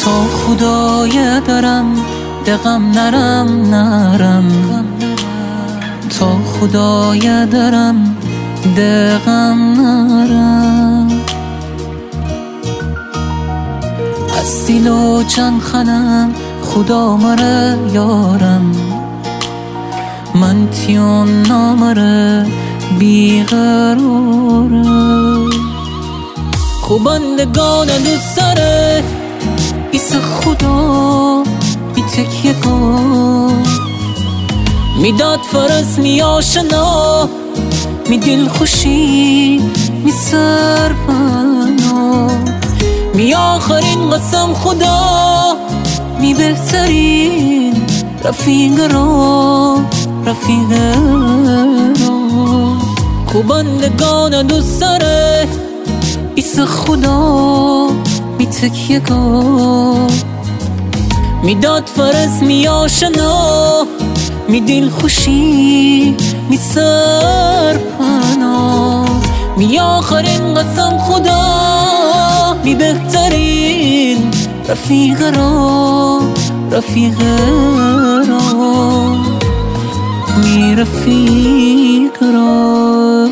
تا خدای درم دقم نرم تا خدای درم دقم نرم از دیل و چند خنم خدا مره یارم من تیون نامره بیقراره خوبندگان دوست داره ایس خدا بی تکیه کن میداد فرس می آشنا می دل خوشی می سرپنا می آخرین قسم خدا می بهترین رفیق را خوبندگان دوست داره ایس خدا بی تکیه کن میداد فرس می آشنا می دل خوشی می سرپنا می آخرین قسم خدا می بهترین رفیق را می رفیق را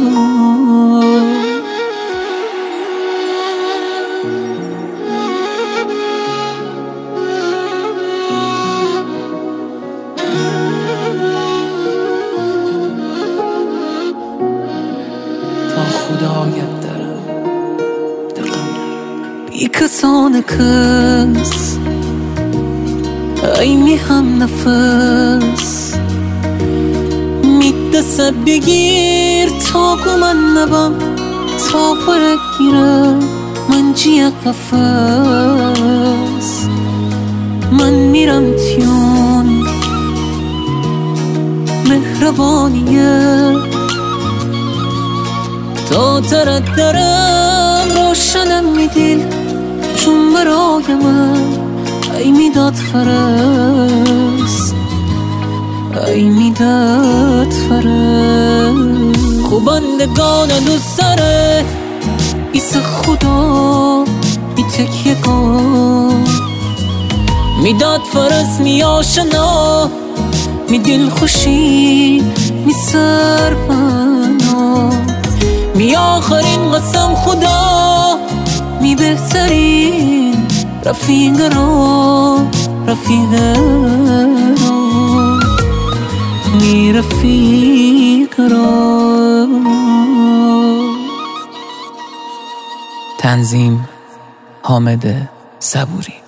خدایت دارم دقم نرم بی کسان کس ای می هم نفس می دست بگیر تا من نبم تا پرک گیرم من جیه قفص من میرم تیون مهربانیه تا ترت دارم روشنم می دل چون برای من ای میداد فرس ای میداد فرس خوبندگان دوست داره ایس خدا بی تکیه کن میداد فرس می آشنا می دل خوشی می سرپنا می آخرین قسم خدا می بهترین رفیق را می رفیق را. تنظیم حامد صبوری.